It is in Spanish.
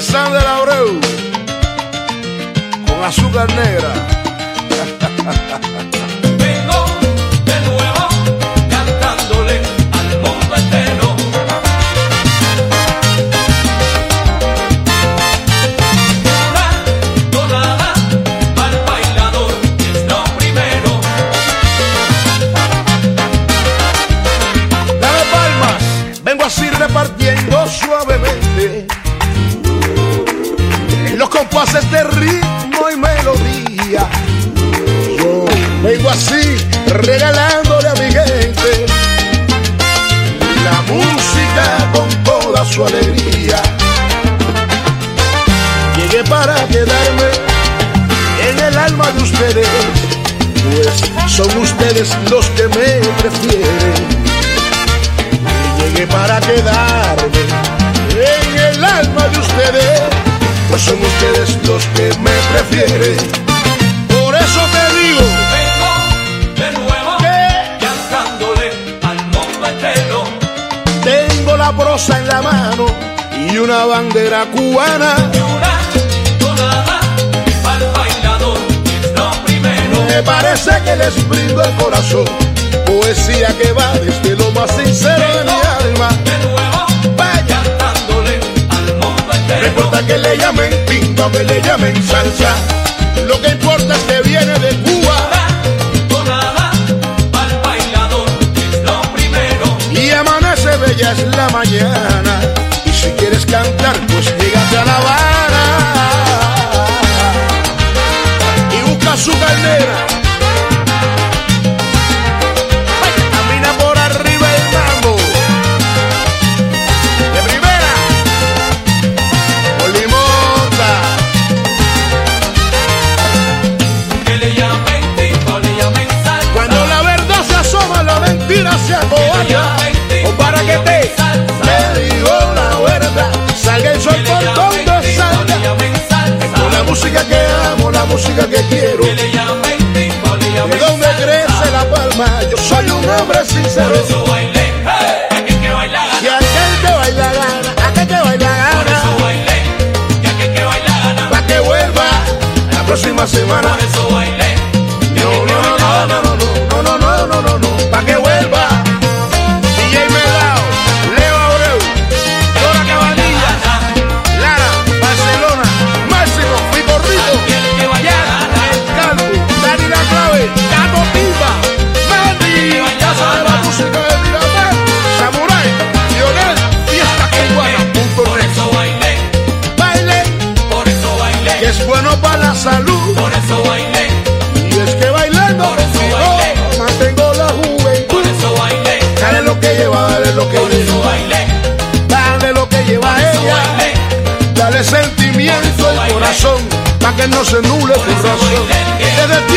Alexander Abreu con azúcar negra. Vengo de nuevo cantándole al mundo entero. Una tonada al bailador es lo primero. Dame palmas, vengo así repartiendo suavemente en los compases de ritmo y melodía. Yo vengo así regalándole a mi gente la música con toda su alegría. Llegué para quedarme en el alma de ustedes, pues son ustedes los que me prefieren. Llegué para quedarme en el alma de ustedes, pues son ustedes los que me prefieren. Por eso te digo, Vengo de nuevo cantándole al mundo entero. tengo la prosa en la mano y una bandera cubana. Y una tonada al bailador es lo primero. Me parece que les brindo el corazón, poesía que va desde lo más sincero de mi alma. De nuevo Vaya, cantándole al mundo no entero. importa que le llamen pinta o que le llamen salsa, lo que importa es que viene de Cuba. Tonada al bailador es lo primero. Y amanece bella es la mañana, y si quieres cantar pues llégate a La Habana y busca su carnera. Vaya, camina por arriba el mambo de primera, Polimonta. Que le llamen tinto, le llamen salsa. Cuando la verdad se asoma, la mentira se acobaña. O para que te digo la verdad, salga el sol Que le por llamen donde tinto, salga. le llamen salsa. Con la música que amo, la música que quiero. Que le llamen tinto, le De llamen donde salsa. crece la palma, yo soy un hombre Por sincero. eso bailé, aquel que baila Y gana. aquel que baila gana, aquel que baila Por eso gana, bailé, y aquel que baila gana. pa' que vuelva la próxima semana. Por eso bailé, y No, aquel que no, baila gana. no, no, no, no, no, no, no, no, pa' que vuelva. DJ Melao, Leo Abreu, Dora Cabanilla, Lara, Barcelona, Máximo, Rico Rico, Aquel que baila gana. El Calvo, Dani La Clave, Tato Timba, Mandy, Casa de la Música de Miramar, Samurai, Lionel, Fiesta Por Cubana.net. eso bailé, Baile, por eso bailé, que es bueno para la salud, por eso bailé, y es que bailando Por eso contigo bailé. mantengo la por juventud. eso bailé, Dale lo que lleva, dale lo que por eso lleva, bailé, dale lo que lleva por eso ella. bailé, Dale sentimiento al corazón, pa' que no se nule tu razón. Desde